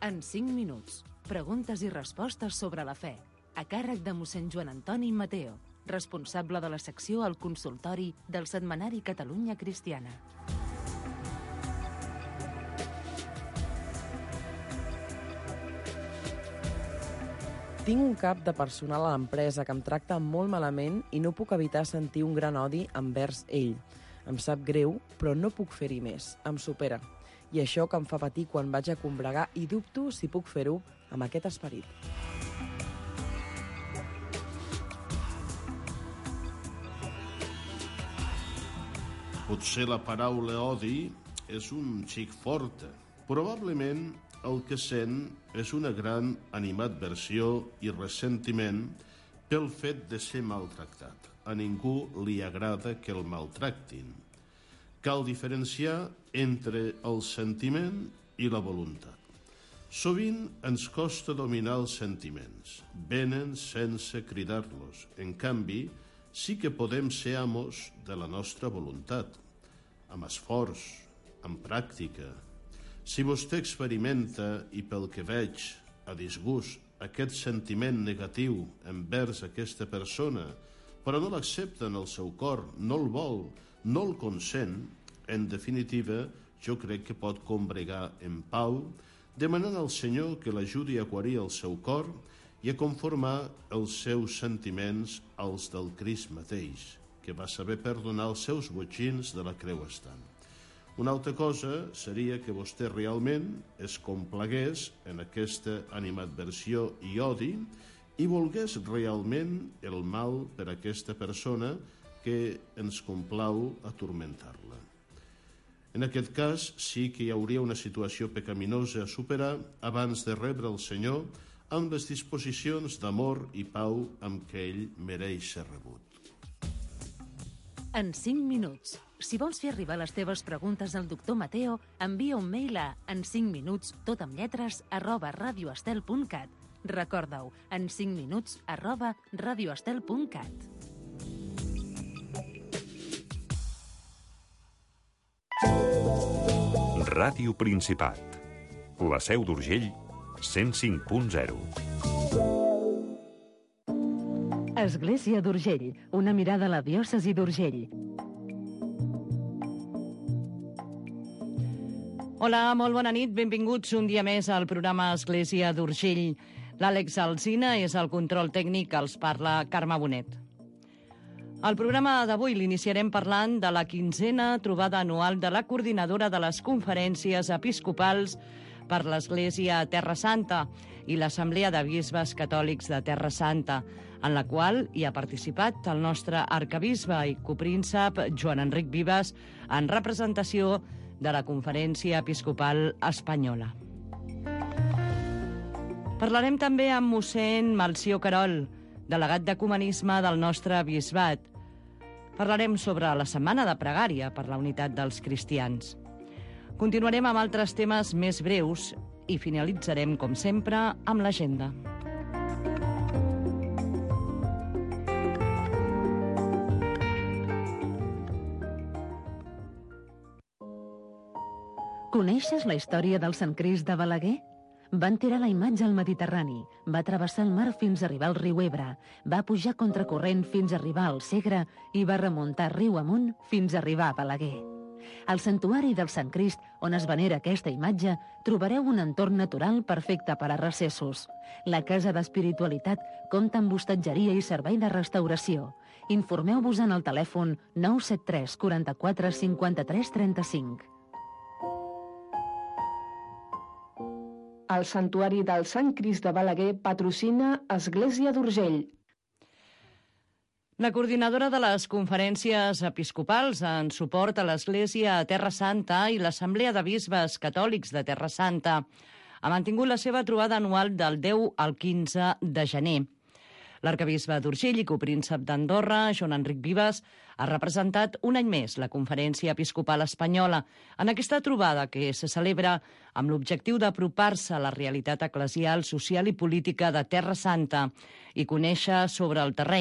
En 5 minuts, preguntes i respostes sobre la fe, a càrrec de mossèn Joan Antoni Mateo, responsable de la secció al consultori del setmanari Catalunya Cristiana. Tinc un cap de personal a l'empresa que em tracta molt malament i no puc evitar sentir un gran odi envers ell. Em sap greu, però no puc fer-hi més. Em supera. I això que em fa patir quan vaig a combregar i dubto si puc fer-ho amb aquest esperit. Potser la paraula odi és un xic forta. Probablement el que sent és una gran animadversió i ressentiment pel fet de ser maltractat. A ningú li agrada que el maltractin. Cal diferenciar entre el sentiment i la voluntat. Sovint ens costa dominar els sentiments. Venen sense cridar-los. En canvi, sí que podem ser amos de la nostra voluntat, amb esforç, amb pràctica. Si vostè experimenta, i pel que veig, a disgust, aquest sentiment negatiu envers aquesta persona, però no l'accepta en el seu cor, no el vol, no el consent, en definitiva, jo crec que pot combregar en pau, demanant al Senyor que l'ajudi a guarir el seu cor i a conformar els seus sentiments als del Crist mateix, que va saber perdonar els seus botxins de la creu estant. Una altra cosa seria que vostè realment es complagués en aquesta animadversió i odi i volgués realment el mal per a aquesta persona que ens complau atormentar-la. En aquest cas, sí que hi hauria una situació pecaminosa a superar abans de rebre el Senyor amb les disposicions d'amor i pau amb què ell mereix ser rebut. En 5 minuts. Si vols fer arribar les teves preguntes al doctor Mateo, envia un mail a en5minuts, tot amb lletres, @radioestel.cat. Recorda-ho, en5minuts, @radioestel.cat. Ràdio Principat. La Seu d'Urgell, 105.0. Església d'Urgell, una mirada a la diòcesi d'Urgell. Hola, molt bona nit, benvinguts un dia més al programa Església d'Urgell. L'Àlex Alsina és el control tècnic, els parla Carme Bonet. El programa d'avui l'iniciarem parlant de la 15a trobada anual de la coordinadora de les conferències episcopals per l'Església a Terra Santa i l'Assemblea de Bisbes Catòlics de Terra Santa, en la qual hi ha participat el nostre arcabisbe i copríncep Joan Enric Vives en representació de la Conferència Episcopal Espanyola. Parlarem també amb mossèn Melcior Querol, delegat d'Ecumenisme del nostre bisbat. Parlarem sobre la setmana de pregària per la unitat dels cristians. Continuarem amb altres temes més breus i finalitzarem, com sempre, amb l'agenda. Coneixes la història del Sant Crist de Balaguer? Van tirar la imatge al Mediterrani, va travessar el mar fins a arribar al riu Ebre, va pujar contracorrent fins a arribar al Segre i va remuntar riu amunt fins a arribar a Balaguer. Al santuari del Sant Crist, on es venera aquesta imatge, trobareu un entorn natural perfecte per a recessos. La Casa d'Espiritualitat compta amb hostatgeria i servei de restauració. Informeu-vos en el telèfon 973 44 53 35. El Santuari del Sant Crist de Balaguer patrocina Església d'Urgell. La coordinadora de les conferències episcopals en suport a l'Església a Terra Santa i l'Assemblea de Bisbes Catòlics de Terra Santa ha mantingut la seva trobada anual del 10 al 15 de gener. L'arcabisbe d'Urgell i copríncep d'Andorra, Joan Enric Vives, ha representat un any més la Conferència Episcopal Espanyola en aquesta trobada que se celebra amb l'objectiu d'apropar-se a la realitat eclesial, social i política de Terra Santa i conèixer sobre el terreny